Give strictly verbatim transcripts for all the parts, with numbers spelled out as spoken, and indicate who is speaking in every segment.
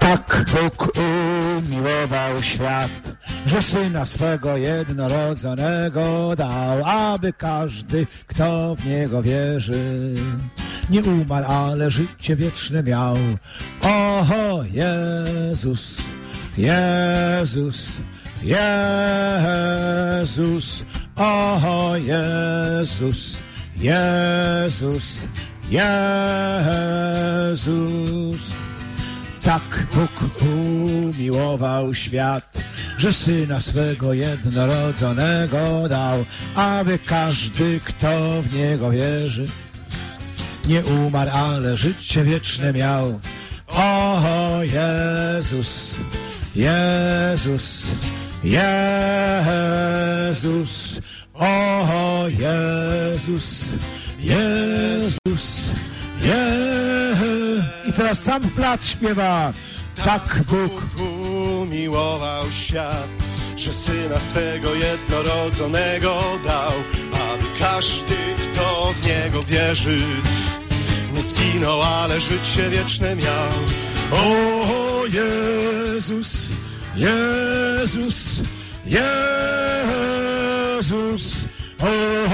Speaker 1: Tak Bóg umiłował świat, że Syna swego jednorodzonego dał, aby każdy, kto w Niego wierzy, nie umarł, ale życie wieczne miał. Oho, Jezus, Jezus, Jezus, oho, Jezus, Jezus, Jezus. Tak Bóg umiłował świat, że Syna swego jednorodzonego dał, aby każdy, kto w Niego wierzy, nie umarł, ale życie wieczne miał. O Jezus, Jezus, Jezus, o Jezus, Jezus, Jezus. I teraz sam plac śpiewa. Tak Bóg
Speaker 2: umiłował świat, że Syna swego jednorodzonego dał, aby każdy, kto w Niego wierzy, nie zginął, ale życie wieczne miał. O Jezus, Jezus, Jezus, o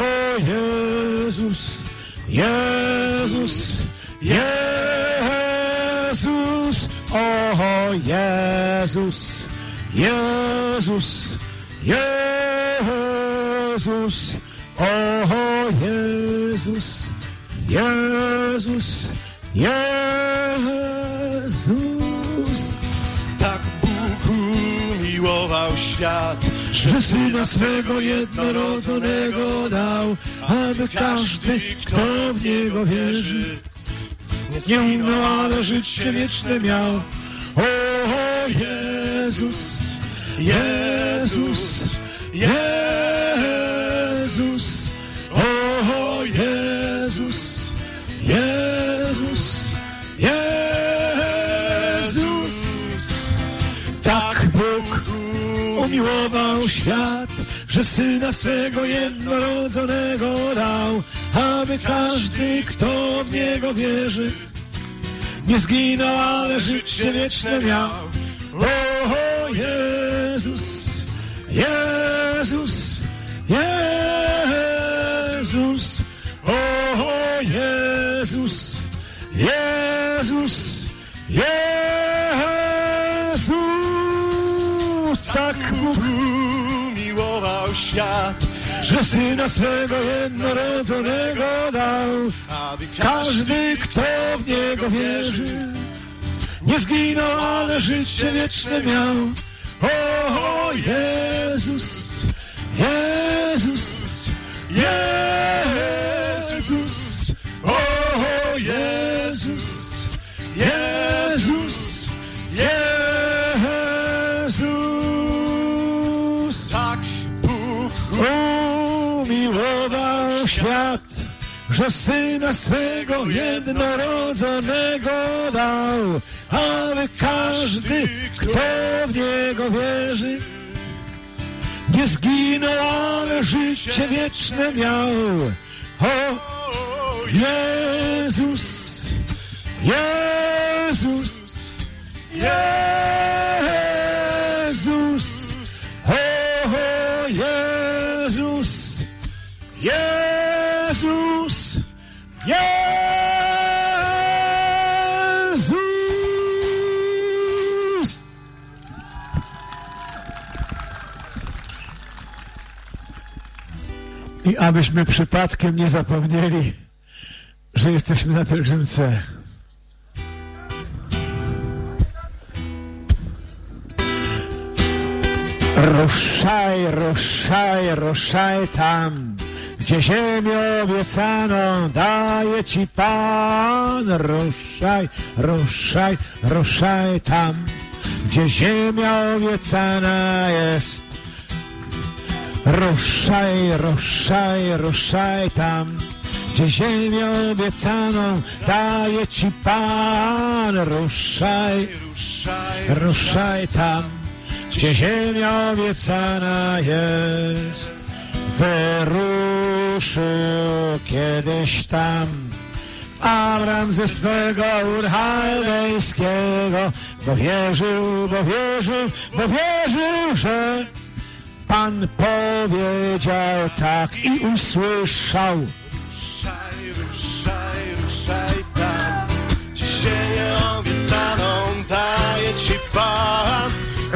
Speaker 2: Jezus, Jezus, Jezus, o Jezus, Jezus, Jezus, o Jezus, Jezus, Jezus. Tak Bóg umiłował świat, że Syna swego jednorodzonego dał, aby każdy, kto w Niego wierzy, nie zginął, ale życie wieczne miał. O Jezus, Jezus, Jezus, o Jezus, Jezus, Jezus. Tak Bóg umiłował świat, że Syna swego jednorodzonego dał, aby każdy, kto w Niego wierzy, nie zginął, ale życie wieczne miał. O Jezus, Jezus, Jezus, o Jezus, Jezus, Jezus. Tak Bóg umiłował świat, że Syna swego jednorodzonego dał, aby każdy, kto w Niego wierzy, nie zginął, ale życie wieczne miał. O Jezus, Jezus, Jezus, o Jezus, Jezus, Jezus. Tak Bóg umiłował świat, że Syna swego jednorodzonego dał, aby każdy, kto w Niego wierzy, nie zginął, ale życie wieczne miał. O Jezus, Jezus, Jezus, o Jezus, Jezus, Jezus. I abyśmy przypadkiem nie zapomnieli, że jesteśmy na pielgrzymce. Ruszaj, ruszaj, ruszaj tam, gdzie ziemię obiecaną daje Ci Pan. Ruszaj, ruszaj, ruszaj tam, gdzie ziemia obiecana jest. Ruszaj, ruszaj, ruszaj tam, gdzie ziemię obiecaną daje Ci Pan. Ruszaj, ruszaj, ruszaj tam, gdzie ziemia obiecana jest. Wyruszył kiedyś tam Abram ze swego Ur Chaldejskiego,
Speaker 1: bo wierzył, bo wierzył, bo wierzył, że Pan powiedział tak i usłyszał.
Speaker 3: Ruszaj, ruszaj, ruszaj tam, gdzie ziemię obiecaną daje Ci Pan.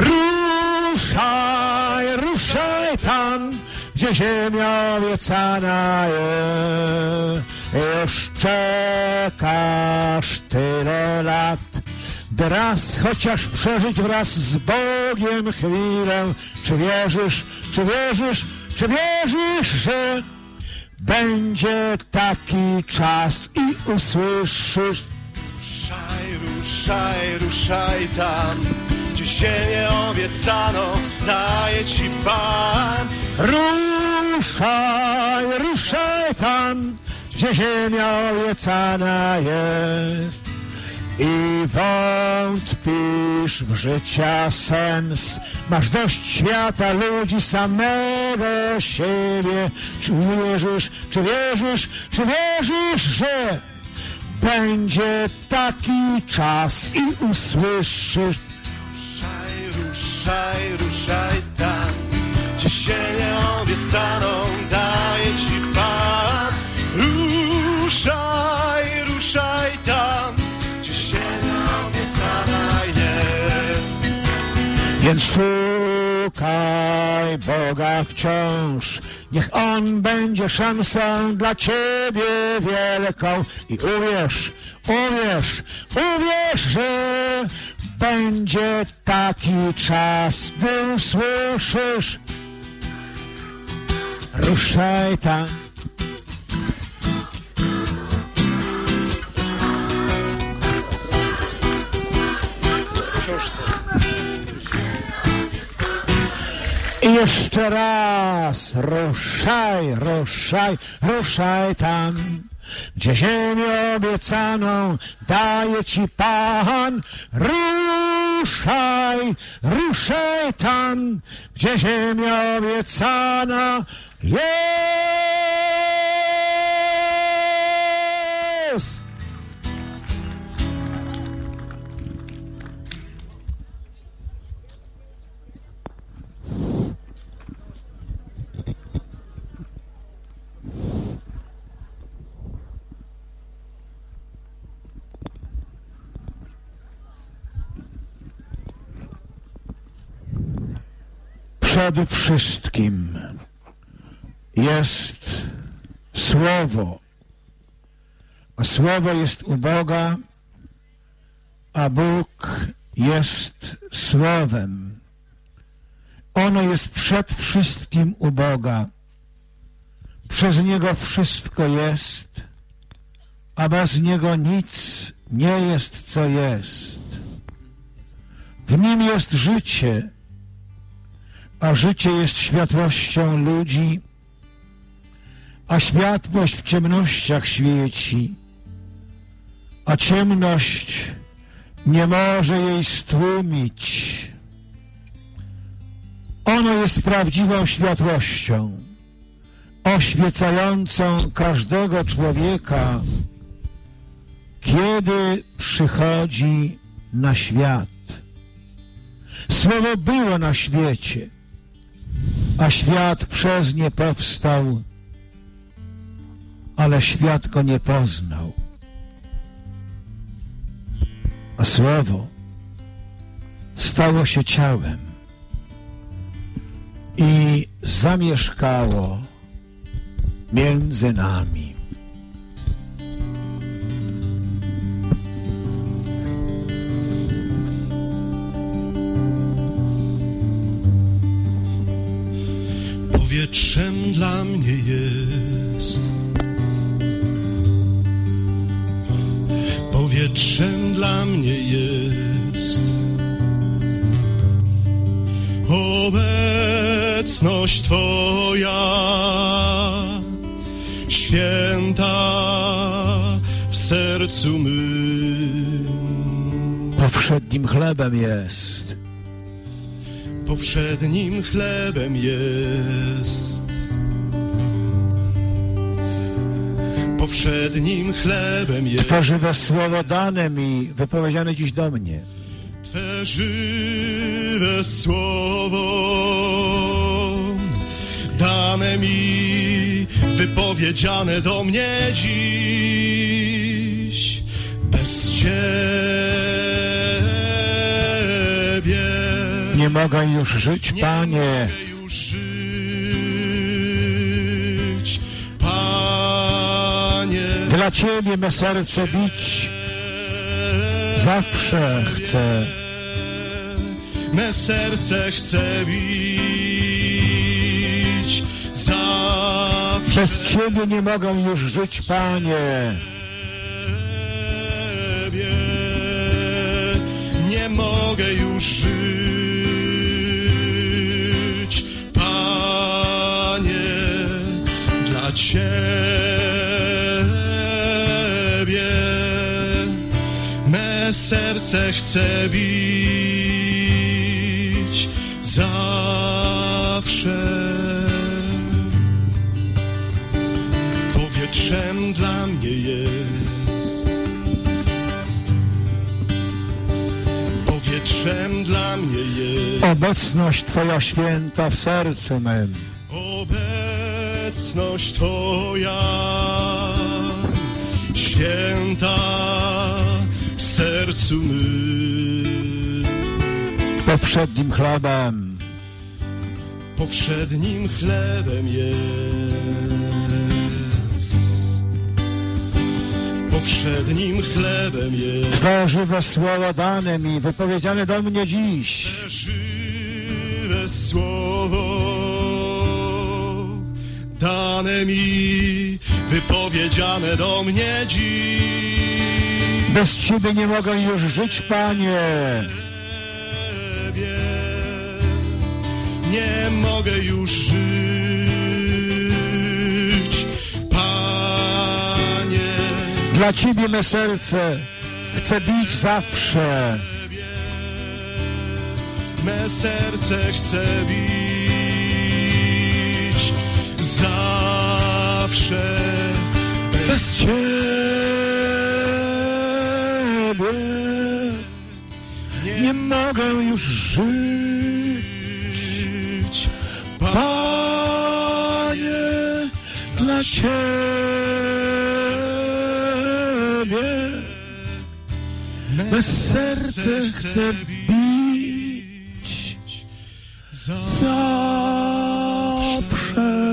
Speaker 1: Ruszaj, ruszaj tam, gdzie ziemia obiecana jest. Już czekasz tyle lat, by raz chociaż przeżyć wraz z Bogiem chwilę. Czy wierzysz, czy wierzysz, czy wierzysz, że będzie taki czas i usłyszysz?
Speaker 3: Ruszaj, ruszaj, ruszaj tam, gdzie ziemię obiecaną daje Ci Pan.
Speaker 1: Ruszaj, ruszaj tam, gdzie ziemia obiecana jest. I wątpisz w życia sens, masz dość świata, ludzi, samego siebie. Czy wierzysz, czy wierzysz, czy wierzysz, że będzie taki czas i usłyszysz?
Speaker 3: Ruszaj, ruszaj, ruszaj tam, gdzie ziemię obiecaną daje Ci Pan. Ruszaj, ruszaj tam, gdzie ziemia obiecana jest.
Speaker 1: Więc szukaj Boga wciąż, niech On będzie szansą dla Ciebie wielką. I uwierz, uwierz, uwierz, że będzie taki czas, gdy usłyszysz. Ruszaj tam. I jeszcze raz, ruszaj, ruszaj, ruszaj tam, gdzie ziemię obiecaną daje Ci Pan. Ruszaj, ruszaj tam, gdzie ziemia obiecana jest. Przede wszystkim jest Słowo, a Słowo jest u Boga, a Bóg jest Słowem. Ono jest przed wszystkim u Boga. Przez Niego wszystko jest, a bez Niego nic nie jest, co jest. W Nim jest życie, a życie jest światłością ludzi, a światłość w ciemnościach świeci, a ciemność nie może jej stłumić. Ono jest prawdziwą światłością, oświecającą każdego człowieka, kiedy przychodzi na świat. Słowo było na świecie, a świat przez nie powstał, ale świat go nie poznał. A Słowo stało się ciałem i zamieszkało między nami.
Speaker 3: Powietrzem dla mnie jest, powietrzem dla mnie jest obecność Twoja, święta w sercu mym.
Speaker 1: Powszednim chlebem jest,
Speaker 3: powszednim chlebem jest, powszednim chlebem jest.
Speaker 1: Twe żywe słowo dane mi, wypowiedziane dziś do mnie.
Speaker 3: Twe żywe słowo dane mi, wypowiedziane do mnie dziś. Bez Ciebie
Speaker 1: nie mogę już żyć,
Speaker 3: nie
Speaker 1: Panie.
Speaker 3: mogę już żyć, Panie.
Speaker 1: Dla Ciebie me serce bić zawsze chcę.
Speaker 3: Me serce chce bić zawsze.
Speaker 1: Przez Ciebie nie mogę już żyć, Panie.
Speaker 3: Nie mogę już żyć, Panie, dla Ciebie. Me serce chce bić zawsze. Powietrzem dla mnie jest, powietrzem dla mnie jest
Speaker 1: Obecność Twoja święta w sercu mym.
Speaker 3: obecność Twoja święta w sercu mym.
Speaker 1: Powszednim chlebem,
Speaker 3: Powszednim chlebem jest, powszednim chlebem jest.
Speaker 1: Twe żywe słowo dane mi, wypowiedziane do mnie dziś.
Speaker 3: Żywe słowo dane mi, wypowiedziane do mnie dziś.
Speaker 1: Bez Ciebie nie mogę już żyć, Panie.
Speaker 3: Nie mogę już żyć, Panie.
Speaker 1: Dla Ciebie me serce chce bić zawsze.
Speaker 3: Me serce chce bić zawsze.
Speaker 1: Bez Ciebie nie mogę już żyć, Panie, dla Ciebie me serce chce bić zawsze.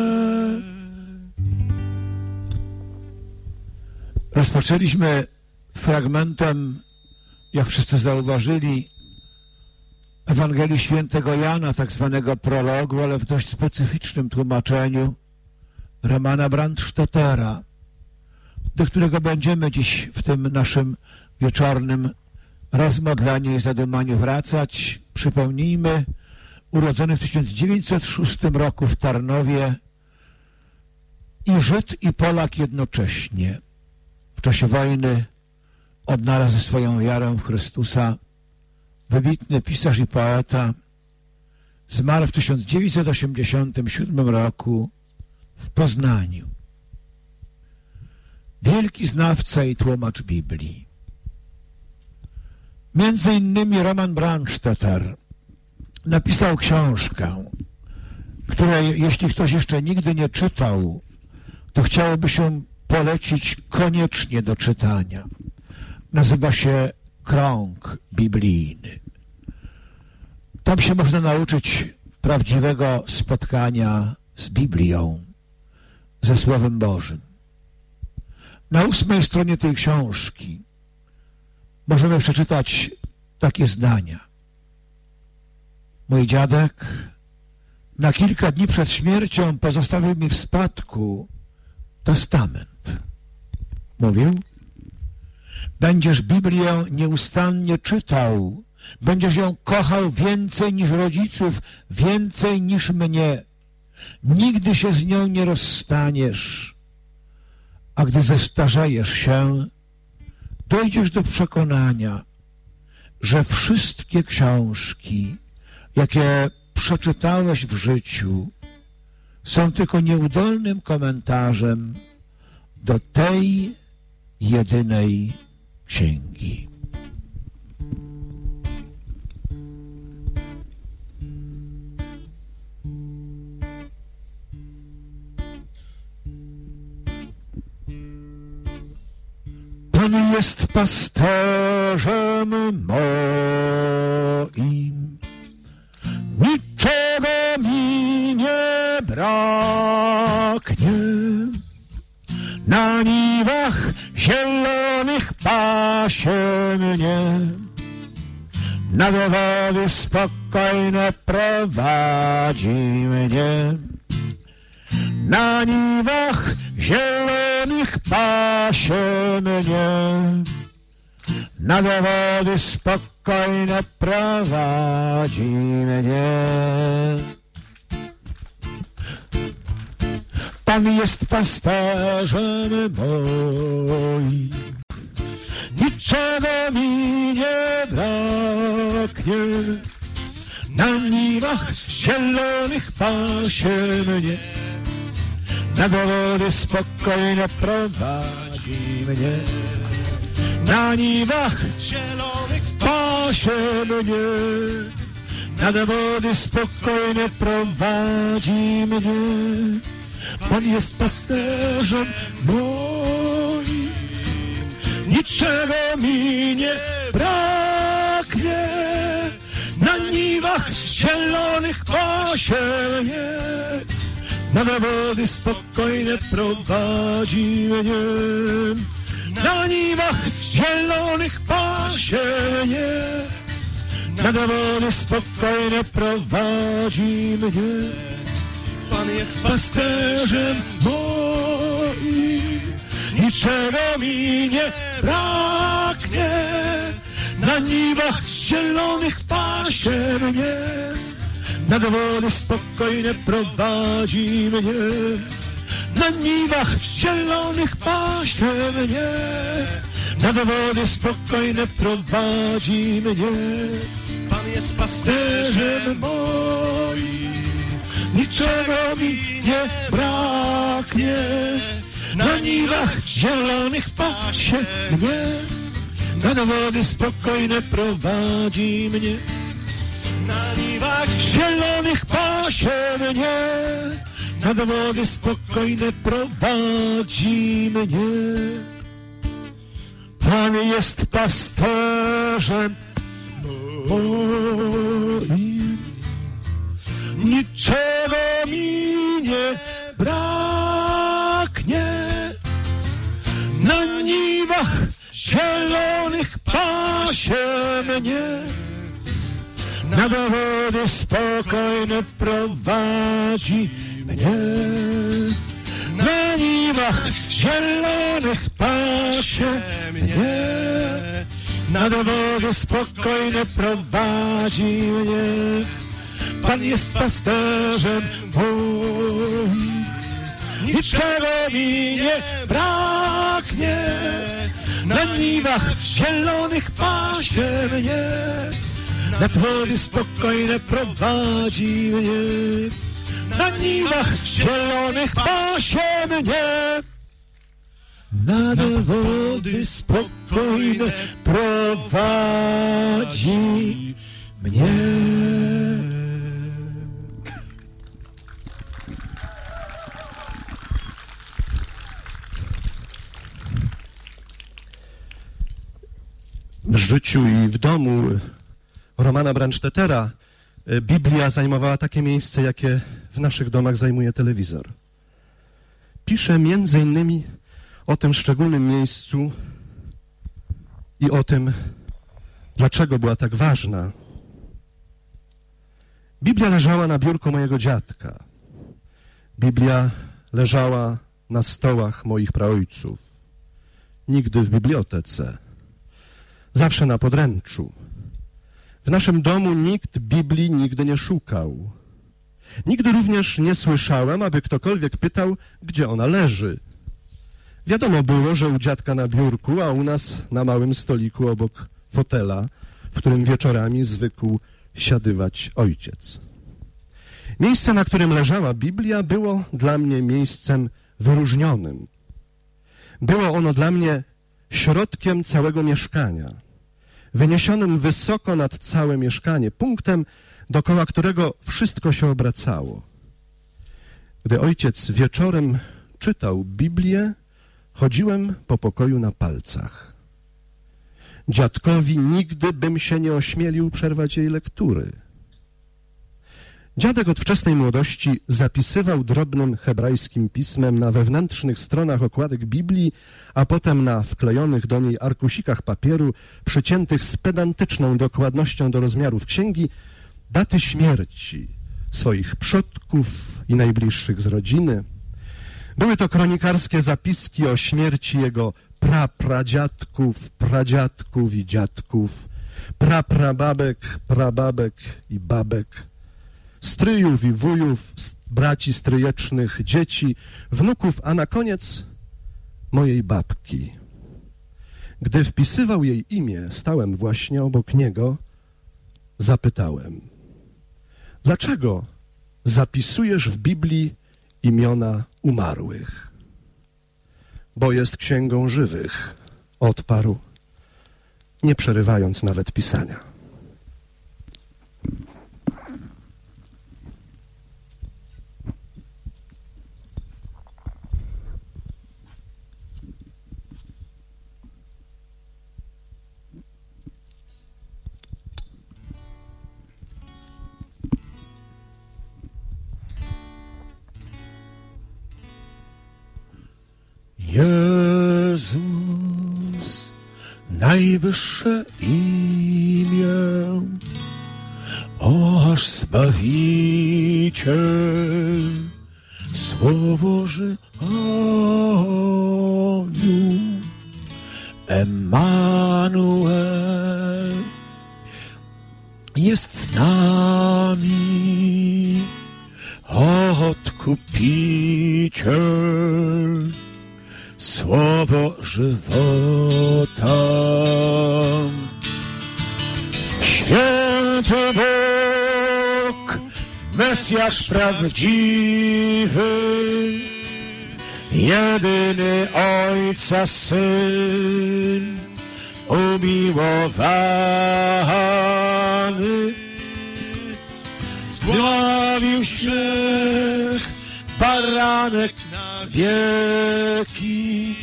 Speaker 1: Rozpoczęliśmy fragmentem, jak wszyscy zauważyli, Ewangelii Świętego Jana, tak zwanego prologu, ale w dość specyficznym tłumaczeniu Romana Brandstättera, do którego będziemy dziś w tym naszym wieczornym rozmodleniu i zadumaniu wracać. Przypomnijmy, urodzony w tysiąc dziewięćset szóstym roku w Tarnowie i Żyd, i Polak jednocześnie. W czasie wojny odnalazł swoją wiarę w Chrystusa. Wybitny pisarz i poeta, zmarł w tysiąc dziewięćset osiemdziesiątym siódmym roku w Poznaniu. Wielki znawca i tłumacz Biblii. Między innymi Roman Brandstätter napisał książkę, której, jeśli ktoś jeszcze nigdy nie czytał, to chciałoby się polecić koniecznie do czytania. Nazywa się Krąg Biblijny. Tam się można nauczyć prawdziwego spotkania z Biblią, ze Słowem Bożym. Na ósmej stronie tej książki możemy przeczytać takie zdania. Mój dziadek na kilka dni przed śmiercią pozostawił mi w spadku testament. Mówił: będziesz Biblię nieustannie czytał, będziesz ją kochał więcej niż rodziców, więcej niż mnie. Nigdy się z nią nie rozstaniesz, a gdy zestarzejesz się, dojdziesz do przekonania, że wszystkie książki, jakie przeczytałeś w życiu, są tylko nieudolnym komentarzem do tej jedynej księgi. Pan jest pasterzem moim, niczego mi nie braknie. Na niwach zielonych pasie mnie, na wody spokojne prowadzi mnie. Na niwach zielonych pasie mnie, na wody spokojne prowadzi mnie. Pan jest pasterzem moim, niczego mi nie braknie. Na niwach zielonych pasie mnie, na wody spokojne prowadzi mnie. Na niwach
Speaker 3: zielonych
Speaker 1: pasie mnie, na wody spokojne prowadzi mnie. Pan jest pasterzem moim, niczego mi nie braknie. Na niwach zielonych pasie mnie, na wody spokojne prowadzi mnie. Na niwach zielonych pasie mnie, na wody spokojne prowadzi mnie.
Speaker 3: Pan jest
Speaker 1: Pasterzem moim, niczego mi nie braknie. Na niwach zielonych pasie mnie, na wody spokojne prowadzi mnie. Na niwach zielonych pasie mnie, na wody spokojne prowadzi mnie.
Speaker 3: Pan jest pasterzem
Speaker 1: moim, niczego mi nie braknie. Na niwach zielonych pasie mnie, na wody spokojne prowadzi mnie.
Speaker 3: na niwach
Speaker 1: Zielonych pasie mnie, na wody spokojne prowadzi mnie. Pan jest pasterzem moim, niczego mi nie braknie. Na niwach zielonych pasie mnie, na wody spokojne prowadzi mnie. Na niwach zielonych pasie mnie, na wody spokojne prowadzi mnie. Pan jest pasterzem moim, niczego mi nie braknie. Na niwach zielonych pasie mnie, nad wody spokojne prowadzi mnie. Na niwach zielonych pasie mnie, nad wody spokojne prowadzi mnie.
Speaker 4: W życiu i w domu Romana Brandstättera Biblia zajmowała takie miejsce, jakie w naszych domach zajmuje telewizor. Pisze między innymi o tym szczególnym miejscu i o tym, dlaczego była tak ważna. Biblia leżała na biurku mojego dziadka. Biblia leżała na stołach moich praojców. Nigdy w bibliotece. Zawsze na podręczu. W naszym domu nikt Biblii nigdy nie szukał. Nigdy również nie słyszałem, aby ktokolwiek pytał, gdzie ona leży. Wiadomo było, że u dziadka na biurku, a u nas na małym stoliku obok fotela, w którym wieczorami zwykł siadywać ojciec. Miejsce, na którym leżała Biblia, było dla mnie miejscem wyróżnionym. Było ono dla mnie środkiem całego mieszkania, wyniesionym wysoko nad całe mieszkanie, punktem, dookoła którego wszystko się obracało. Gdy ojciec wieczorem czytał Biblię, chodziłem po pokoju na palcach. Dziadkowi nigdy bym się nie ośmielił przerwać jej lektury. Dziadek od wczesnej młodości zapisywał drobnym hebrajskim pismem na wewnętrznych stronach okładek Biblii, a potem na wklejonych do niej arkusikach papieru, przyciętych z pedantyczną dokładnością do rozmiarów księgi, daty śmierci swoich przodków i najbliższych z rodziny. Były to kronikarskie zapiski o śmierci jego prapradziadków, pradziadków i dziadków, praprababek, prababek i babek, stryjów i wujów, braci stryjecznych, dzieci, wnuków, a na koniec mojej babki. Gdy wpisywał jej imię, stałem właśnie obok niego, zapytałem: dlaczego zapisujesz w Biblii imiona umarłych? Bo jest księgą żywych, odparł, nie przerywając nawet pisania.
Speaker 1: Jezus, najwyższe imię, aż Zbawiciel, Słowo żywiołu, Emmanuel, jest z nami, Odkupiciel, Słowo żywota. Święty Bóg, Mesjasz prawdziwy, jedyny Ojca Syn, umiłowany, zgładził grzech, baranek na wieki,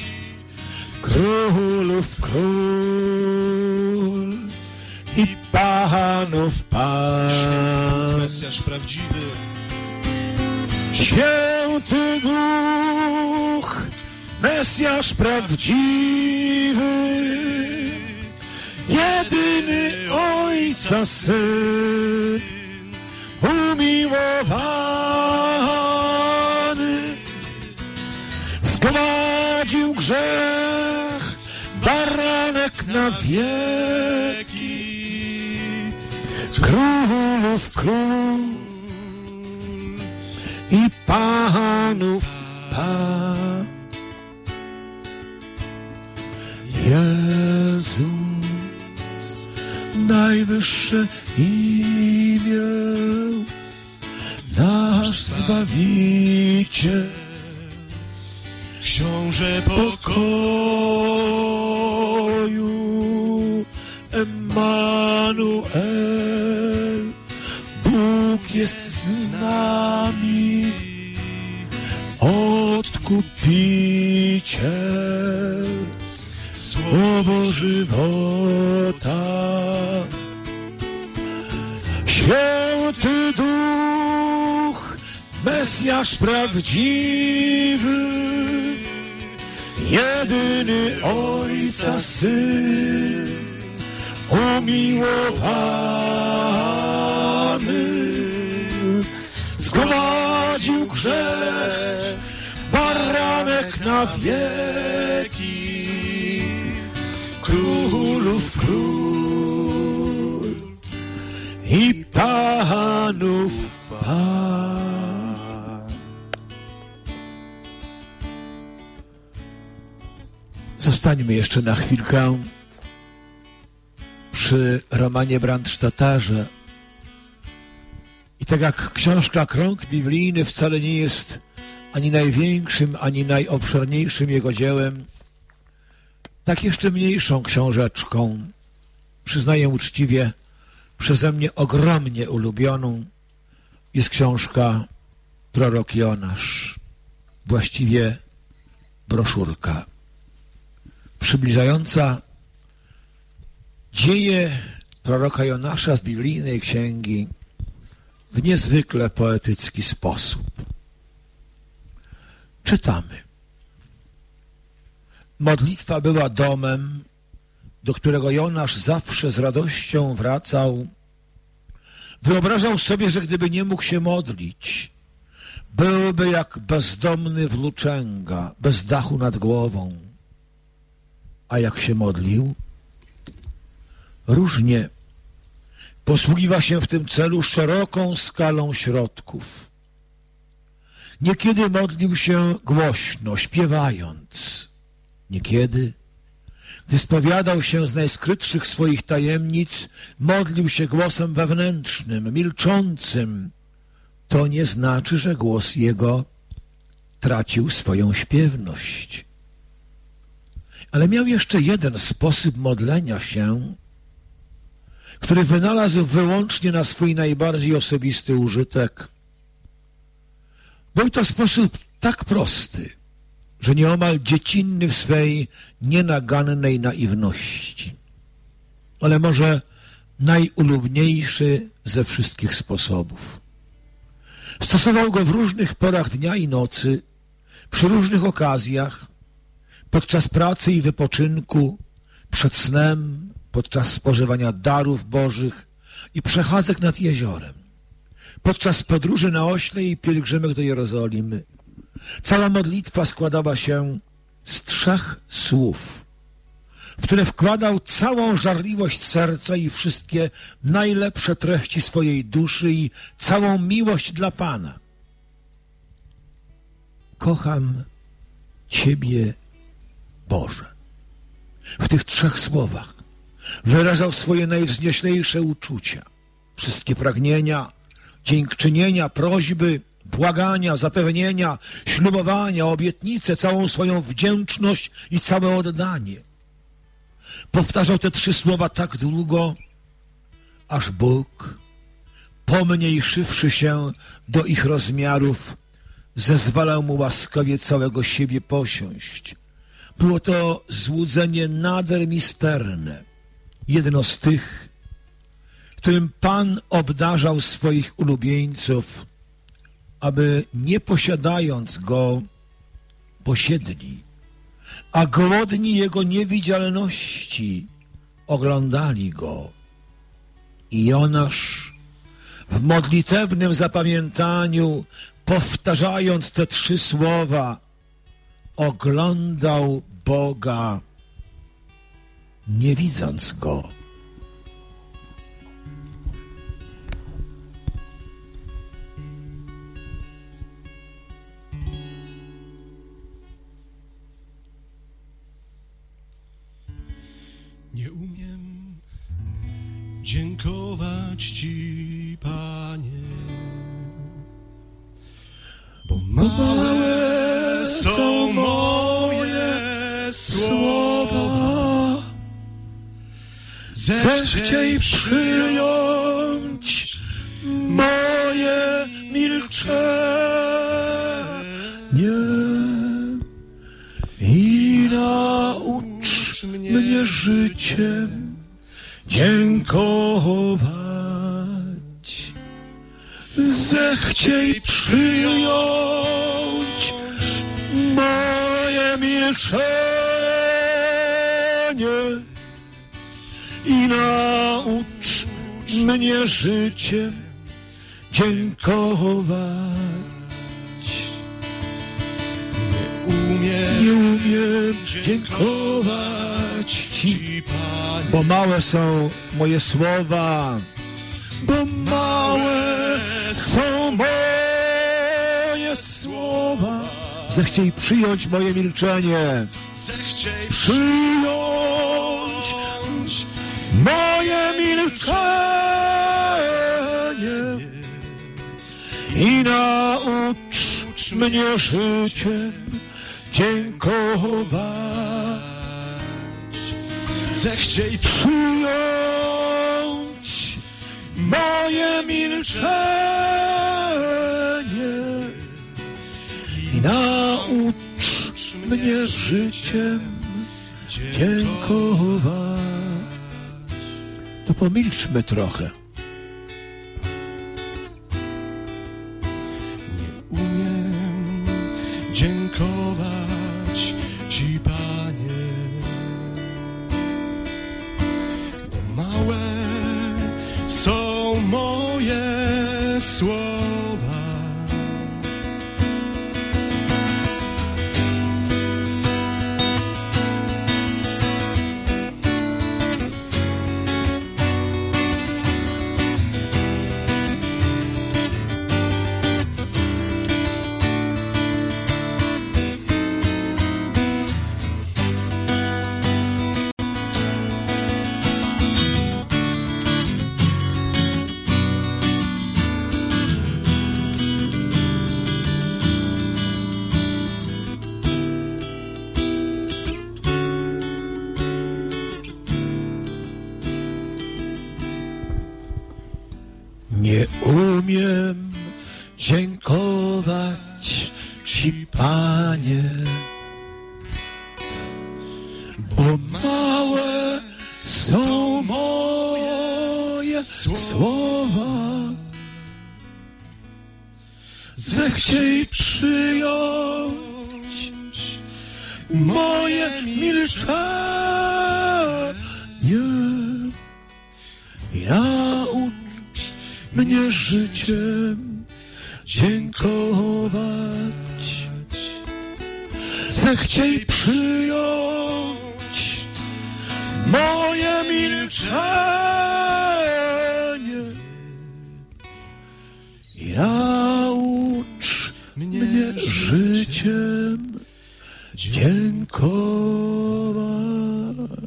Speaker 1: królów król i panów pan.
Speaker 3: Święty Mesjasz prawdziwy,
Speaker 1: Święty Duch, Mesjasz prawdziwy, jedyny Ojca Syn, umiłowany, zgładził grzech, baranek na wieki, królów król i panów pan. Jezus, najwyższe imię, nasz Zbawiciel,
Speaker 3: książę
Speaker 1: pokoju, Emmanuel, Bóg jest z nami, Odkupiciel, Słowo żywota. Święty Duch, Mesjasz prawdziwy, jedyny Ojca Syn, umiłowany, zgładził grzech, baranek na wieki, królów król i panów pan. Zostańmy jeszcze na chwilkę przy Romanie Brandstadtarze. I tak jak książka Krąg Biblijny wcale nie jest ani największym, ani najobszerniejszym jego dziełem, tak jeszcze mniejszą książeczką, przyznaję uczciwie, przeze mnie ogromnie ulubioną, jest książka Prorok Jonasz, właściwie broszurka, przybliżająca Dzieje proroka Jonasza z biblijnej księgi w niezwykle poetycki sposób. Czytamy. Modlitwa była domem, do którego Jonasz zawsze z radością wracał. Wyobrażał sobie, że gdyby nie mógł się modlić, byłby jak bezdomny włóczęga, bez dachu nad głową. A jak się modlił? Różnie. Posługiwał się w tym celu szeroką skalą środków. Niekiedy modlił się głośno, śpiewając. Niekiedy, gdy spowiadał się z najskrytszych swoich tajemnic, modlił się głosem wewnętrznym, milczącym. To nie znaczy, że głos jego tracił swoją śpiewność. Ale miał jeszcze jeden sposób modlenia się, który wynalazł wyłącznie na swój najbardziej osobisty użytek. Był to sposób tak prosty, że nieomal dziecinny w swej nienagannej naiwności, ale może najulubniejszy ze wszystkich sposobów. Stosował go w różnych porach dnia i nocy, przy różnych okazjach, podczas pracy i wypoczynku, przed snem, podczas spożywania darów bożych i przechadzek nad jeziorem, podczas podróży na ośle i pielgrzymek do Jerozolimy. Cała modlitwa składała się z trzech słów, w które wkładał całą żarliwość serca i wszystkie najlepsze treści swojej duszy i całą miłość dla Pana. Kocham Ciebie, Boże. W tych trzech słowach wyrażał swoje najwznioślejsze uczucia, wszystkie pragnienia, dziękczynienia, prośby, błagania, zapewnienia, ślubowania, obietnice, całą swoją wdzięczność i całe oddanie. Powtarzał te trzy słowa tak długo, aż Bóg, pomniejszywszy się do ich rozmiarów, zezwalał mu łaskawie całego siebie posiąść. Było to złudzenie nader misterne, jedno z tych, którym Pan obdarzał swoich ulubieńców, aby nie posiadając Go, posiedli, a głodni Jego niewidzialności oglądali Go. I Jonasz w modlitewnym zapamiętaniu, powtarzając te trzy słowa, oglądał Boga, nie widząc Go.
Speaker 3: Nie umiem dziękować Ci, Panie, bo małe są moje słowa. Zechciej przyjąć moje milczenie i naucz mnie życiem dziękować. Zechciej przyjąć moje milczenie i naucz mnie życiem dziękować. Nie umiem, nie umiem dziękować Ci, Panie, bo małe są moje słowa, bo małe są moje słowa. Zechciej przyjąć moje milczenie. Zechciej przyjąć moje milczenie i naucz mnie życiem dziękować. Zechciej przyjąć moje milczenie i naucz mnie życiem dziękować.
Speaker 1: to pomilczmy trochę.
Speaker 3: Nie umiem dziękować Ci, Panie, bo małe są moje słowa.
Speaker 1: Nie umiem dziękować Ci, Panie, bo małe są moje słowa. Zechciej przyjąć moje milczenie i naucz mnie życiem dziękować. Zechciej przyjąć moje milczenie i naucz mnie życiem dziękować.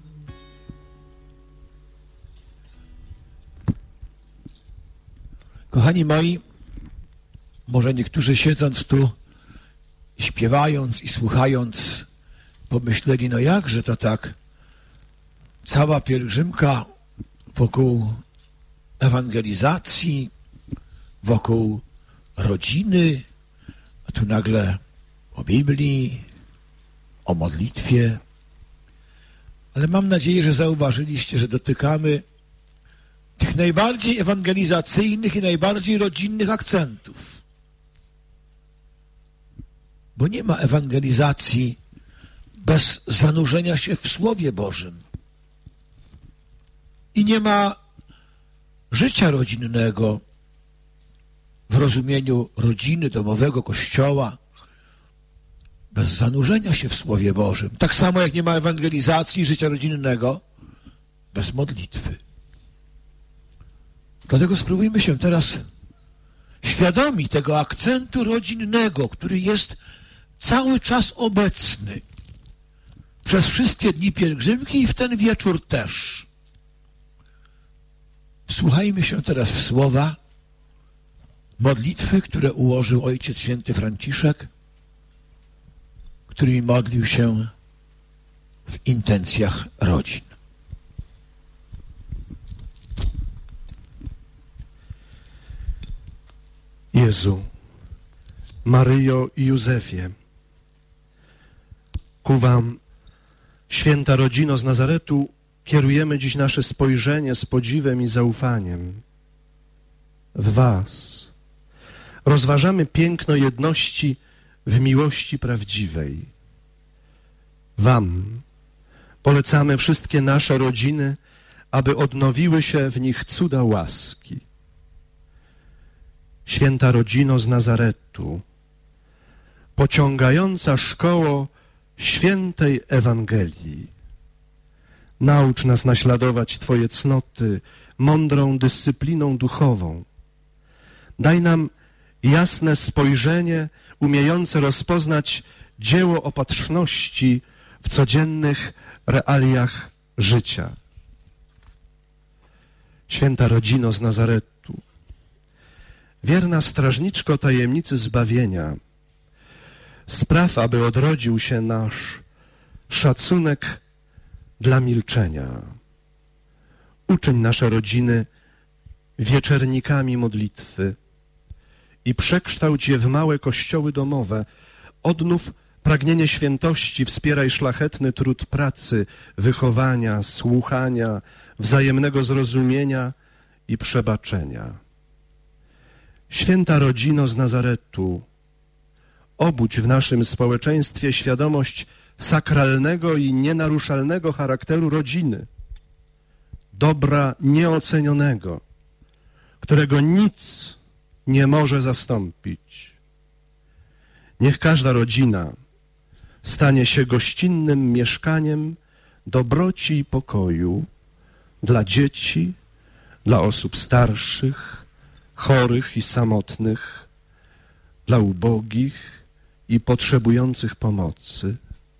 Speaker 1: Kochani moi, może niektórzy siedząc tu, śpiewając i słuchając, pomyśleli, no jakże to tak, cała pielgrzymka wokół ewangelizacji, wokół rodziny, a tu nagle o Biblii, o modlitwie. Ale mam nadzieję, że zauważyliście, że dotykamy tych najbardziej ewangelizacyjnych i najbardziej rodzinnych akcentów. Bo nie ma ewangelizacji bez zanurzenia się w Słowie Bożym. I nie ma życia rodzinnego w rozumieniu rodziny, domowego, kościoła bez zanurzenia się w Słowie Bożym. Tak samo jak nie ma ewangelizacji życia rodzinnego bez modlitwy. Dlatego spróbujmy się teraz świadomi tego akcentu rodzinnego, który jest cały czas obecny przez wszystkie dni pielgrzymki i w ten wieczór też. Wsłuchajmy się teraz w słowa modlitwy, które ułożył Ojciec Święty Franciszek, którymi modlił się w intencjach rodzin.
Speaker 4: Jezu, Maryjo i Józefie, ku Wam, święta rodzino z Nazaretu, kierujemy dziś nasze spojrzenie z podziwem i zaufaniem. W Was rozważamy piękno jedności w miłości prawdziwej. Wam polecamy wszystkie nasze rodziny, aby odnowiły się w nich cuda łaski. Święta rodzino z Nazaretu, pociągająca szkoło świętej Ewangelii, naucz nas naśladować Twoje cnoty mądrą dyscypliną duchową. Daj nam jasne spojrzenie, umiejące rozpoznać dzieło opatrzności w codziennych realiach życia. Święta rodzino z Nazaretu, wierna strażniczko tajemnicy zbawienia, spraw, aby odrodził się nasz szacunek dla milczenia. Uczyń nasze rodziny wieczernikami modlitwy i przekształć je w małe kościoły domowe. Odnów Pragnienie świętości wspieraj szlachetny trud pracy, wychowania, słuchania, wzajemnego zrozumienia i przebaczenia. Święta rodzino z Nazaretu, obudź w naszym społeczeństwie świadomość sakralnego i nienaruszalnego charakteru rodziny, dobra nieocenionego, którego nic nie może zastąpić. Niech każda rodzina stanie się gościnnym mieszkaniem dobroci i pokoju dla dzieci, dla osób starszych, chorych i samotnych, dla ubogich i potrzebujących pomocy.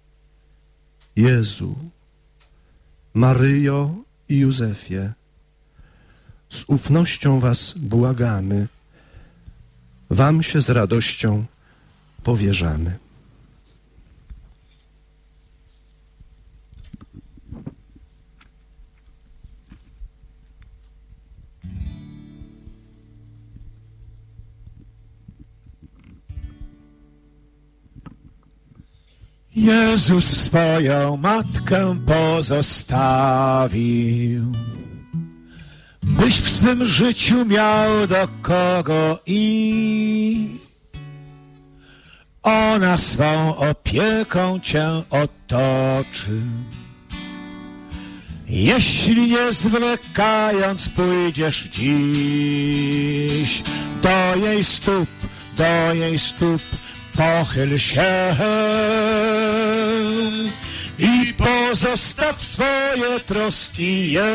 Speaker 4: Jezu, Maryjo i Józefie, z ufnością was błagamy, wam się z radością powierzamy.
Speaker 1: Jezus swoją matkę pozostawił, byś w swym życiu miał do kogo i ona swą opieką cię otoczy. Jeśli nie zwlekając pójdziesz dziś do jej stóp, do jej stóp, pochyl się i pozostaw swoje troski jej.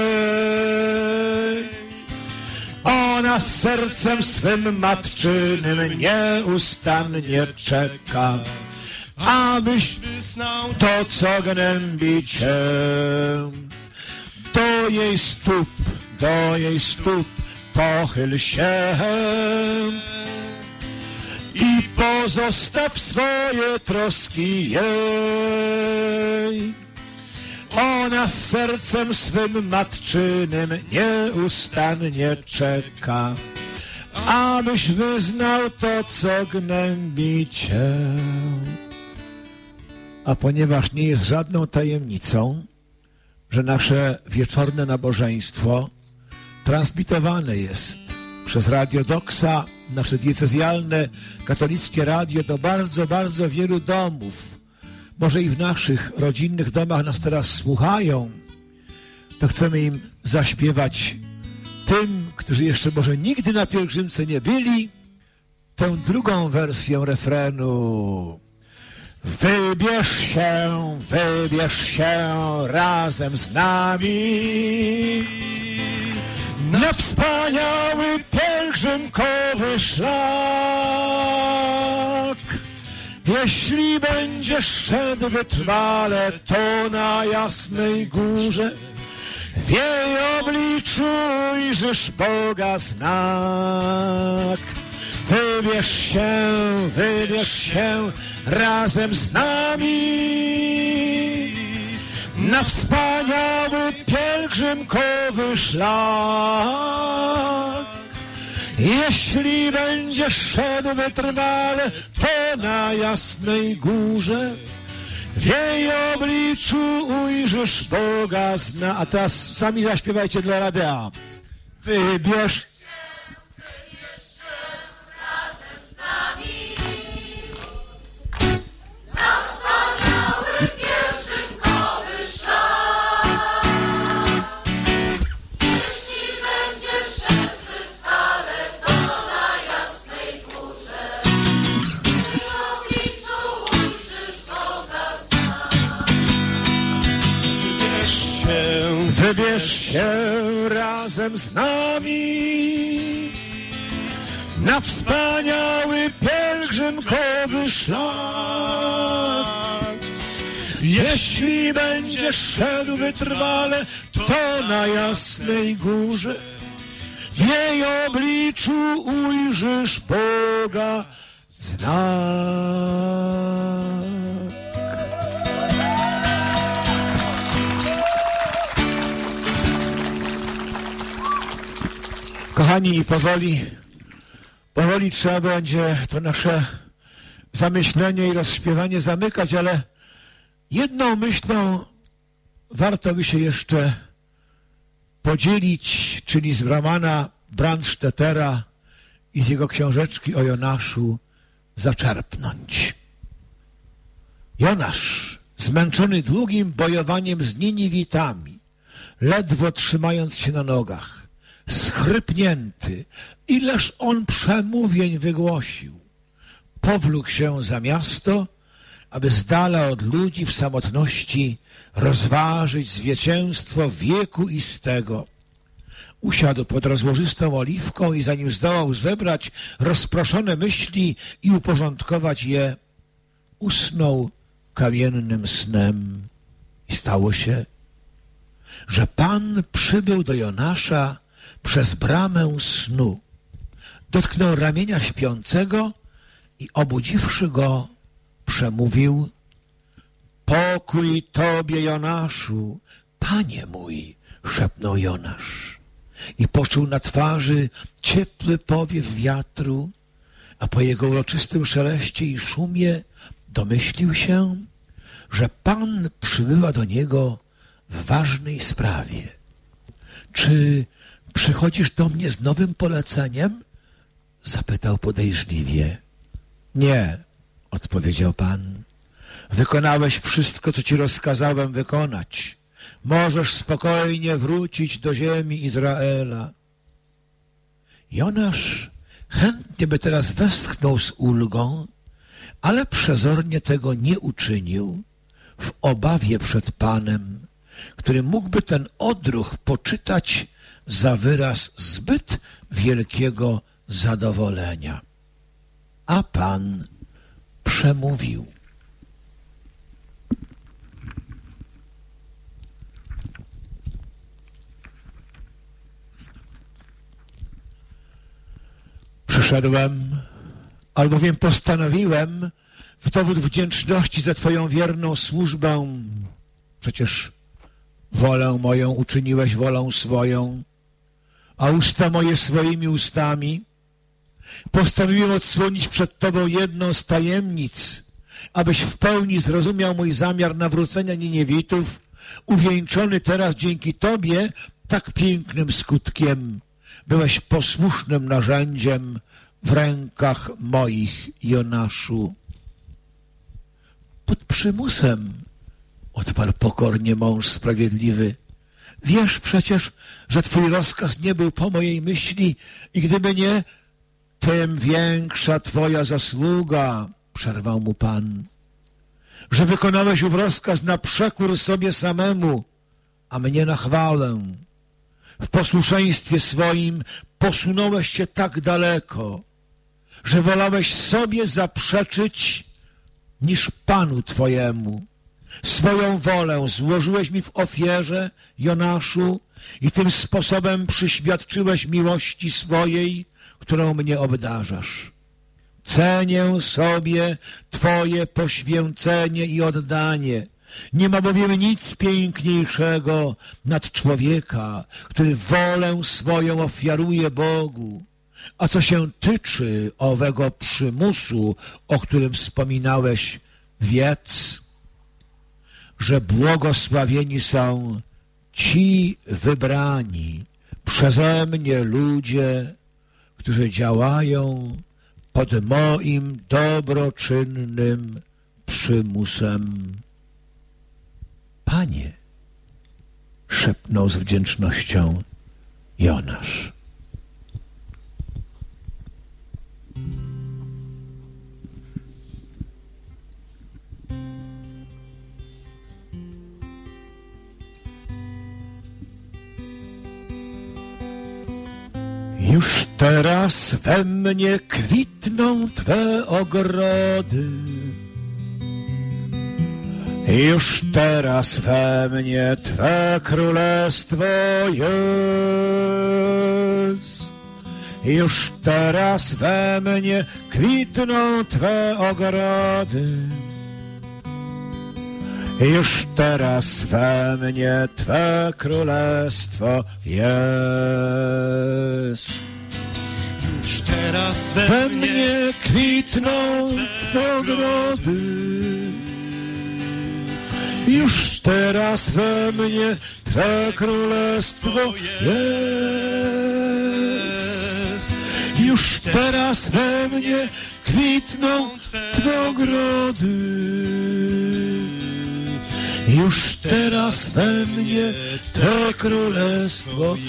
Speaker 1: Ona sercem swym matczynym nieustannie czeka, abyś wyznał to, co gnębi cię. Do jej stóp, do jej stóp, pochyl się i pozostaw swoje troski jej. Ona sercem swym matczynym nieustannie czeka, abyś wyznał to, co gnębi cię. A ponieważ nie jest żadną tajemnicą, że nasze wieczorne nabożeństwo transmitowane jest przez Radio Doksa, nasze diecezjalne katolickie radio, do bardzo, bardzo wielu domów. Może i w naszych rodzinnych domach nas teraz słuchają, to chcemy im zaśpiewać, tym, którzy jeszcze może nigdy na pielgrzymce nie byli, tę drugą wersję refrenu. Wybierz się, wybierz się razem z nami na wspaniały pielgrzymkowy szlak. Jeśli będziesz szedł wytrwale, to na jasnej górze w jej obliczu ujrzysz Boga znak. Wybierz się, wybierz się razem z nami na wspaniały pielgrzymkowy szlak. Jeśli będziesz szedł wytrwale, to na jasnej górze w jej obliczu ujrzysz Boga zna. A teraz sami zaśpiewajcie dla Radea. Wybierz Wybierz się razem z nami na wspaniały pielgrzymkowy szlak. Jeśli będziesz szedł wytrwale, to na jasnej górze w jej obliczu ujrzysz Boga znak. Kochani, powoli, powoli trzeba będzie to nasze zamyślenie i rozśpiewanie zamykać, ale jedną myślą warto by się jeszcze podzielić, czyli z Bramana Brandstättera i z jego książeczki o Jonaszu zaczerpnąć. Jonasz, zmęczony długim bojowaniem z Niniwitami, ledwo trzymając się na nogach, schrypnięty, ileż on przemówień wygłosił, powlókł się za miasto, aby z dala od ludzi w samotności rozważyć zwycięstwo wieku istego. Usiadł pod rozłożystą oliwką i zanim zdołał zebrać rozproszone myśli i uporządkować je, usnął kamiennym snem. I stało się, że Pan przybył do Jonasza przez bramę snu, dotknął ramienia śpiącego i obudziwszy go, przemówił: pokój tobie, Jonaszu. Panie mój, szepnął Jonasz i poczuł na twarzy ciepły powiew wiatru, a po jego uroczystym szeleście i szumie domyślił się, że Pan przybywa do niego w ważnej sprawie. Czy przychodzisz do mnie z nowym poleceniem? Zapytał podejrzliwie. Nie, odpowiedział Pan. Wykonałeś wszystko, co ci rozkazałem wykonać. Możesz spokojnie wrócić do ziemi Izraela. Jonasz chętnie by teraz westchnął z ulgą, ale przezornie tego nie uczynił w obawie przed Panem, który mógłby ten odruch poczytać za wyraz zbyt wielkiego zadowolenia. A Pan przemówił. Przyszedłem, albowiem postanowiłem w dowód wdzięczności za Twoją wierną służbę. Przecież wolę moją uczyniłeś wolą swoją, a usta moje swoimi ustami. Postanowiłem odsłonić przed Tobą jedną z tajemnic, abyś w pełni zrozumiał mój zamiar nawrócenia Niniewitów, uwieńczony teraz dzięki Tobie tak pięknym skutkiem. Byłeś posłusznym narzędziem w rękach moich, Jonaszu. Pod przymusem, odparł pokornie mąż sprawiedliwy. Wiesz przecież, że Twój rozkaz nie był po mojej myśli i gdyby nie, tym większa Twoja zasługa, przerwał mu Pan, że wykonałeś ów rozkaz na przekór sobie samemu, a mnie na chwałę. W posłuszeństwie swoim posunąłeś się tak daleko, że wolałeś sobie zaprzeczyć niż Panu Twojemu. Swoją wolę złożyłeś mi w ofierze, Jonaszu, i tym sposobem przyświadczyłeś miłości swojej, którą mnie obdarzasz. Cenię sobie Twoje poświęcenie i oddanie. Nie ma bowiem nic piękniejszego nad człowieka, który wolę swoją ofiaruje Bogu. A co się tyczy owego przymusu, o którym wspominałeś, wiedz, że błogosławieni są ci wybrani przeze mnie ludzie, którzy działają pod moim dobroczynnym przymusem. Panie, szepnął z wdzięcznością Jonasz. Już teraz we mnie kwitną Twe ogrody, już teraz we mnie Twe królestwo jest. Już teraz we mnie kwitną Twe ogrody, już teraz we mnie Twe królestwo jest.
Speaker 3: Już teraz we,
Speaker 1: We mnie kwitną Twe ogrody. Już teraz we mnie Twe królestwo jest. Już teraz we mnie kwitną Twe ogrody. Już teraz we mnie Twe królestwo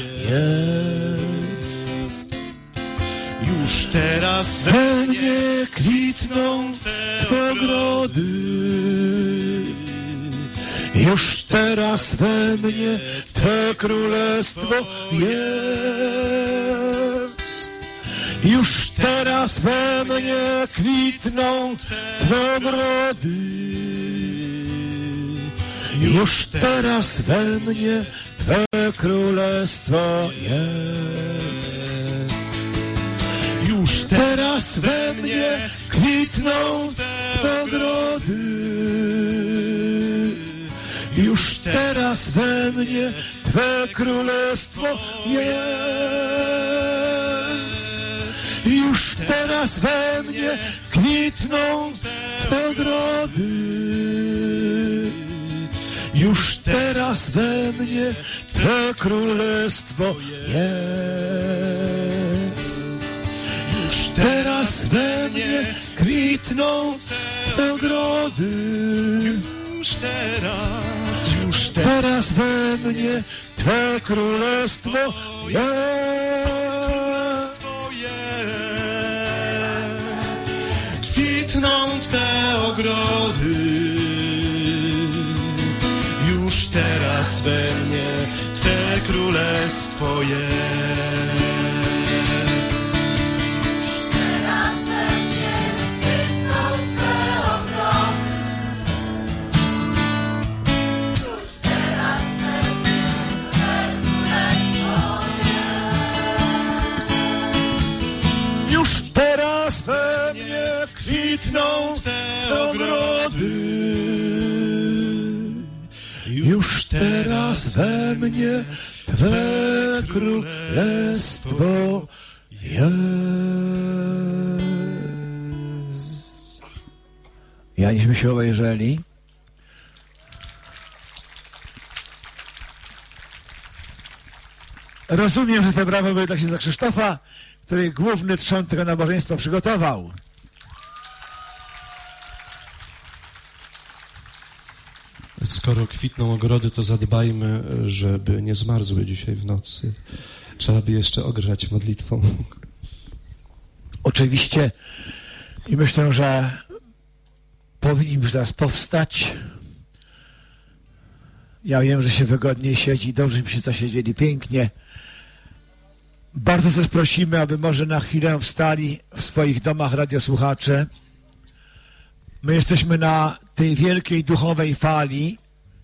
Speaker 1: jest.
Speaker 3: Już teraz
Speaker 1: We mnie kwitną Twe ogrody. Już teraz we mnie Twe królestwo jest. Już teraz we mnie kwitną Twe ogrody. Już teraz we mnie Twe królestwo jest.
Speaker 3: Już
Speaker 1: Teraz we mnie kwitną Twe ogrody. Już teraz we mnie Twe królestwo jest. Już teraz we mnie kwitną Twe ogrody. Już teraz we mnie Twe królestwo jest. Już teraz we mnie kwitną Twe ogrody.
Speaker 3: Już teraz, już
Speaker 1: Teraz we mnie Twe królestwo jest.
Speaker 3: Twoje kwitną Twe ogrody. Już teraz we mnie Twe królestwo jest.
Speaker 5: Już teraz we mnie kwitną Twe ogrody. Już teraz we mnie Twe królestwo jest.
Speaker 1: Już teraz we mnie kwitną Twe ogrody. Już teraz we mnie Twe królestwo jest. Janiśmy się obejrzeli. Rozumiem, że te brawa były takie za Krzysztofa, który główny trzon tego nabożeństwa przygotował.
Speaker 3: Skoro kwitną ogrody, to zadbajmy, żeby nie zmarzły dzisiaj w nocy. Trzeba by jeszcze ogrzać modlitwą.
Speaker 1: Oczywiście i myślę, że powinniśmy teraz powstać. Ja wiem, że się wygodniej siedzi, dobrze by się zasiedzieli pięknie. Bardzo też prosimy, aby może na chwilę wstali w swoich domach radiosłuchacze. My jesteśmy na tej wielkiej duchowej fali.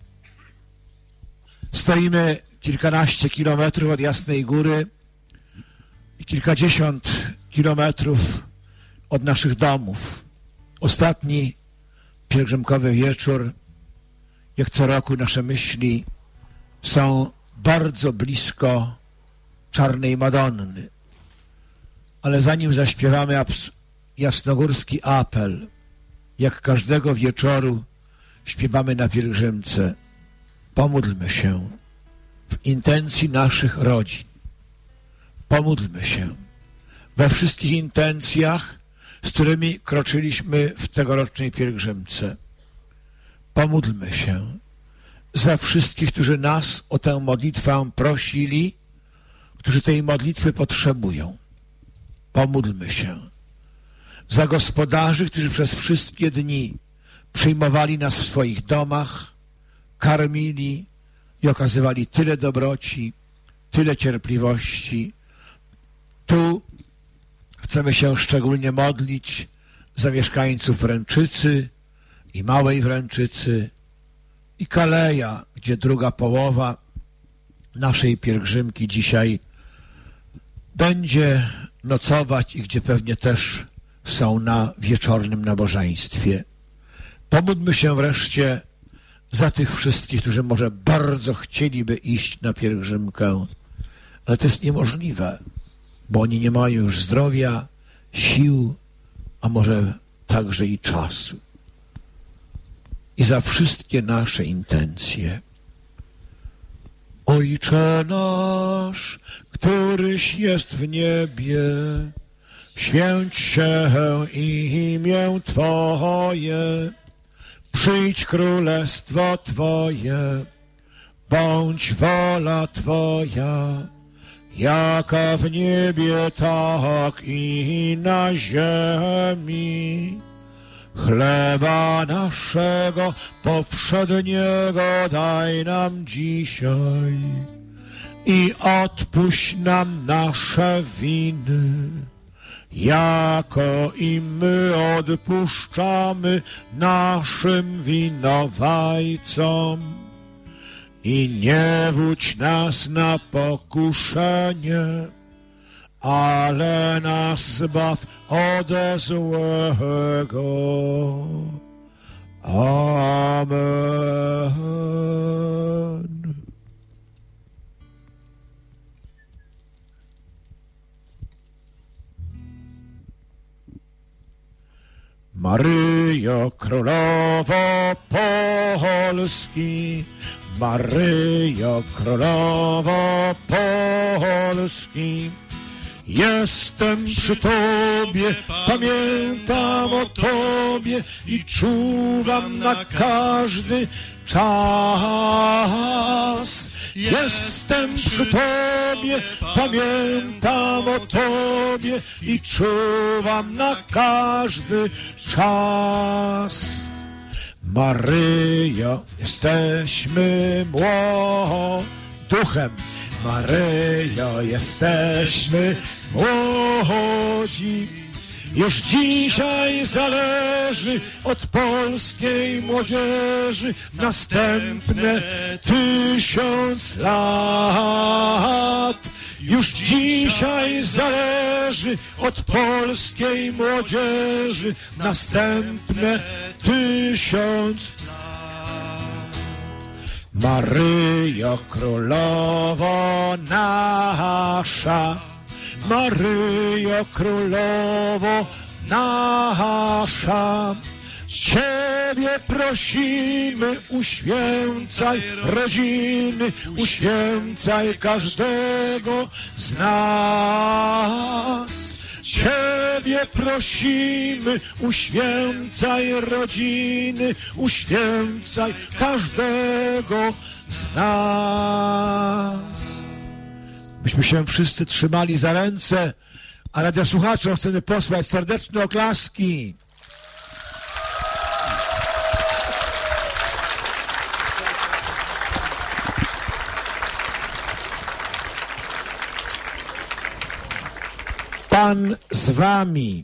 Speaker 1: Stoimy kilkanaście kilometrów od Jasnej Góry i kilkadziesiąt kilometrów od naszych domów. Ostatni pielgrzymkowy wieczór, jak co roku nasze myśli są bardzo blisko Czarnej Madonny. Ale zanim zaśpiewamy jasnogórski apel, jak każdego wieczoru śpiewamy na pielgrzymce, pomódlmy się w intencji naszych rodzin. Pomódlmy się we wszystkich intencjach, z którymi kroczyliśmy w tegorocznej pielgrzymce. Pomódlmy się za wszystkich, którzy nas o tę modlitwę prosili, którzy tej modlitwy potrzebują. Pomódlmy się za gospodarzy, którzy przez wszystkie dni przyjmowali nas w swoich domach, karmili i okazywali tyle dobroci, tyle cierpliwości. Tu chcemy się szczególnie modlić za mieszkańców Wręczycy i Małej Wręczycy i Kaleja, gdzie druga połowa naszej pielgrzymki dzisiaj będzie nocować i gdzie pewnie też są na wieczornym nabożeństwie. Pomódlmy się wreszcie za tych wszystkich, którzy może bardzo chcieliby iść na pielgrzymkę, ale to jest niemożliwe, bo oni nie mają już zdrowia, sił, a może także i czasu i za wszystkie nasze intencje. Ojcze nasz, któryś jest w niebie, święć się imię Twoje, przyjdź królestwo Twoje, bądź wola Twoja, jaka w niebie, tak i na ziemi. Chleba naszego powszedniego daj nam dzisiaj i odpuść nam nasze winy, jako i my odpuszczamy naszym winowajcom. I nie wódź nas na pokuszenie, ale nas zbaw ode złego. Amen. Maryjo, Królowo Polski, Maryjo, Królowo Polski, jestem przy Tobie, pamiętam o Tobie i czuwam na każdy czas. Jestem przy Tobie, pamiętam o Tobie i czuwam na każdy czas. Maryjo, jesteśmy młodzi, Maryjo, jesteśmy młodzi. Już dzisiaj zależy od polskiej młodzieży następne tysiąc lat. Już dzisiaj zależy od polskiej młodzieży następne tysiąc lat. Maryjo, Królowo nasza, Maryjo, Królowo nasza, Ciebie prosimy, uświęcaj rodziny, uświęcaj każdego z nas. Ciebie prosimy, uświęcaj rodziny, uświęcaj każdego z nas. Myśmy się wszyscy trzymali za ręce, a radiosłuchaczom chcemy posłać serdeczne oklaski. Pan z wami.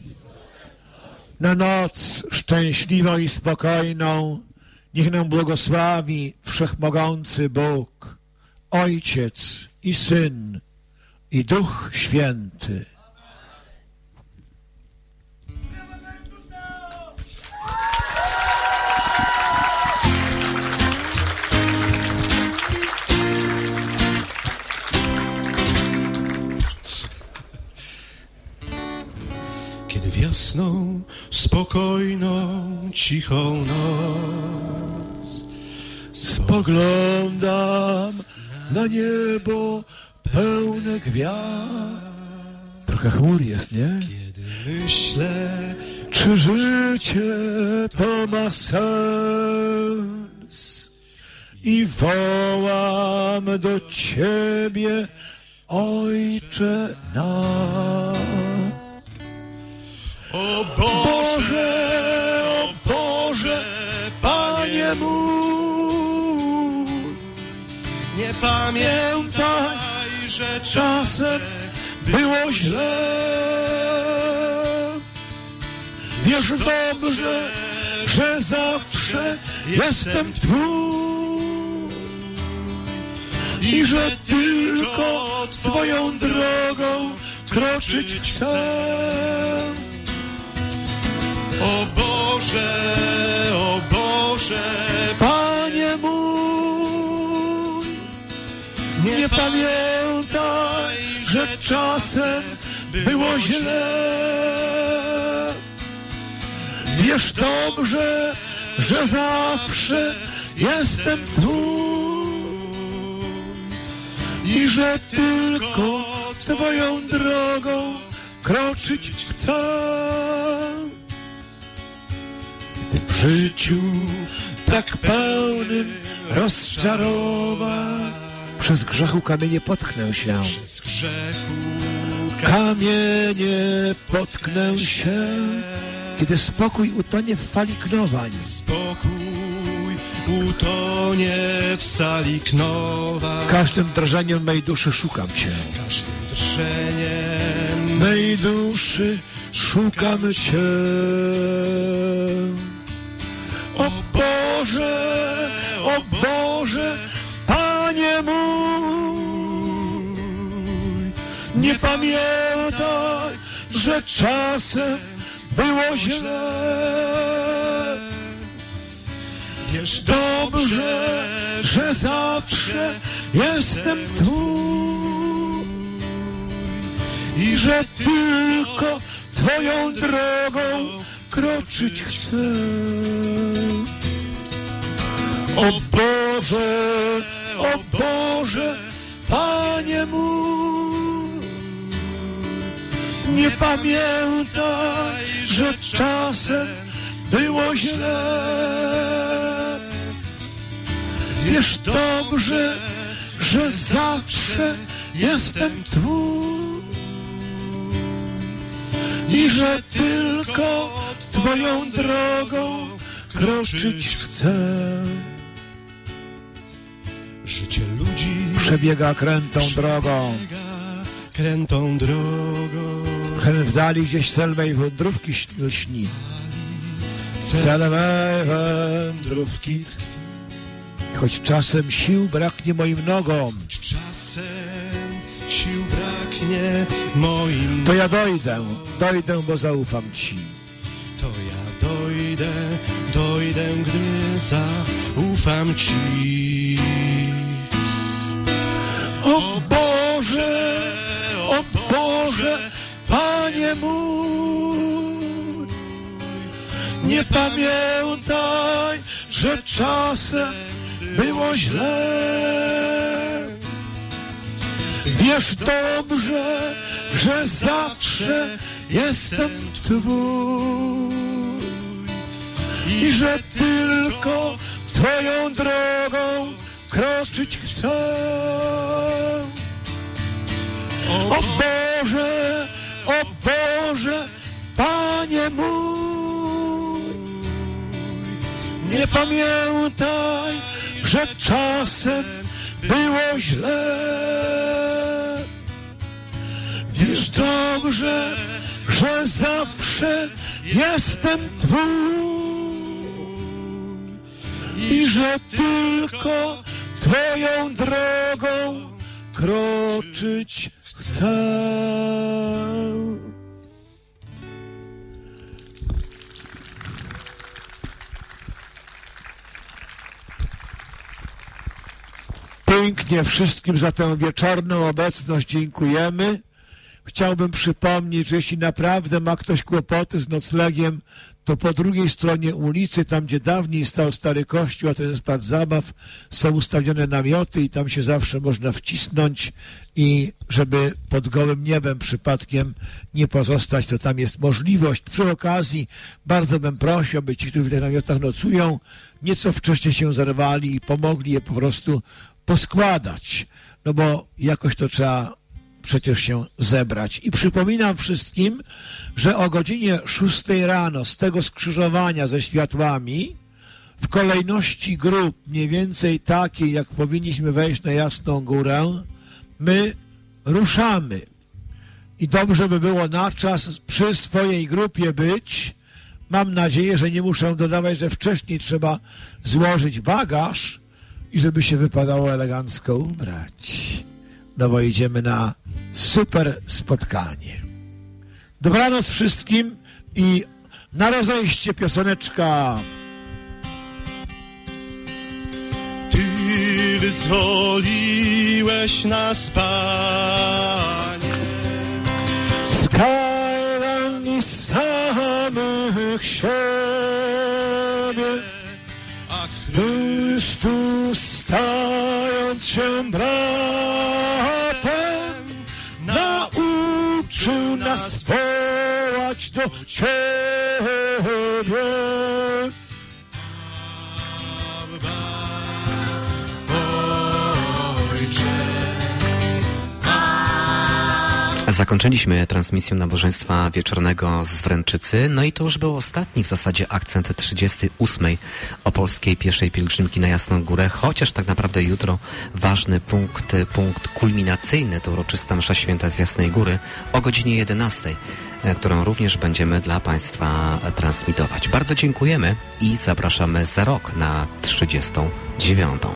Speaker 1: Na noc szczęśliwą i spokojną niech nam błogosławi Wszechmogący Bóg, Ojciec i Syn, i Duch Święty.
Speaker 3: Kiedy w jasną, spokojną, cichą noc
Speaker 1: spoglądam na niebo pełne gwiazd. Trochę chmur jest, nie?
Speaker 3: Kiedy myślę,
Speaker 1: czy życie to ma sens? I wołam do Ciebie, Ojcze nasz.
Speaker 3: o Boże,
Speaker 1: o Boże, Panie mój,
Speaker 3: nie pamiętaj, że
Speaker 1: czasem było źle. Wiesz dobrze, że zawsze jestem Twój i że tylko Twoją drogą kroczyć chcę.
Speaker 3: O Boże, o Boże,
Speaker 1: Panie mój, nie, nie pamiętaj, że czasem było źle. Wiesz dobrze, że zawsze jestem Twój i że tylko Twoją drogą kroczyć chcę. Gdy w życiu tak pełnym rozczarowań przez grzechu kamienie potknę się.
Speaker 3: Przez grzechu
Speaker 1: Kamienie potknę się, kiedy spokój utonie w fali knowań.
Speaker 3: spokój utonie w sali knowa.
Speaker 1: Każdym drżeniem mej duszy szukam Cię.
Speaker 3: Każdym drżeniem
Speaker 1: Mej duszy szukam Cię. O Boże, o Boże, Panie mój, nie pamiętaj, że czasem było źle.
Speaker 3: wiesz
Speaker 1: Dobrze, że zawsze jestem Twój i że tylko Twoją drogą kroczyć chcę. O Boże, o Boże, Panie mój, nie pamiętaj, że czasem było źle. Wiesz dobrze, że zawsze jestem Twój i że tylko Twoją drogą kroczyć chcę.
Speaker 3: Życie ludzi
Speaker 1: Przebiega krętą drogą,
Speaker 3: krętą drogą.
Speaker 1: hen w dali gdzieś cel mej wędrówki lśni. Cel mej wędrówki tkwi. Choć czasem sił braknie moim nogom,
Speaker 3: Czasem sił braknie moim,
Speaker 1: to ja dojdę, dojdę, bo zaufam Ci.
Speaker 3: to ja dojdę, dojdę, gdy zaufam Ci.
Speaker 1: O Boże, o Boże, Panie mój, nie pamiętaj, że czasem było źle. Wiesz dobrze, że zawsze jestem Twój i że tylko Twoją drogą kroczyć chcę. O Boże, o Boże, Panie mój, nie pamiętaj, że czasem było źle. Wiesz dobrze, że zawsze jestem Twój i że tylko Twoją drogą kroczyć chcę. Pięknie wszystkim za tę wieczorną obecność dziękujemy. Chciałbym przypomnieć, że jeśli naprawdę ma ktoś kłopoty z noclegiem, to po drugiej stronie ulicy, tam gdzie dawniej stał stary kościół, a to jest plac zabaw, są ustawione namioty i tam się zawsze można wcisnąć i żeby pod gołym niebem przypadkiem nie pozostać, to tam jest możliwość. Przy okazji bardzo bym prosił, aby ci, którzy w tych namiotach nocują, nieco wcześniej się zerwali i pomogli je po prostu poskładać, no bo jakoś to trzeba przecież się zebrać. I przypominam wszystkim, że o godzinie szóstej rano z tego skrzyżowania ze światłami w kolejności grup mniej więcej takiej, jak powinniśmy wejść na Jasną Górę, my ruszamy. I dobrze by było na czas przy swojej grupie być. Mam nadzieję, że nie muszę dodawać, że wcześniej trzeba złożyć bagaż i żeby się wypadało elegancko ubrać. No bo idziemy na super spotkanie. Dobranoc wszystkim i na rozejście pioseneczka.
Speaker 3: Ty wyzwoliłeś nas, Panie,
Speaker 1: Z kajdan i samych się się bratem, nauczył nas wołać do Ciebie.
Speaker 6: Zakończyliśmy transmisję nabożeństwa wieczornego z Wręczycy, no i to już był ostatni w zasadzie akcent trzydziestej ósmej opolskiej pieszej pielgrzymki na Jasną Górę, chociaż tak naprawdę jutro ważny punkt, punkt kulminacyjny to uroczysta msza święta z Jasnej Góry o godzinie jedenastej, którą również będziemy dla Państwa transmitować. Bardzo dziękujemy i zapraszamy za rok na trzydziestą dziewiątą.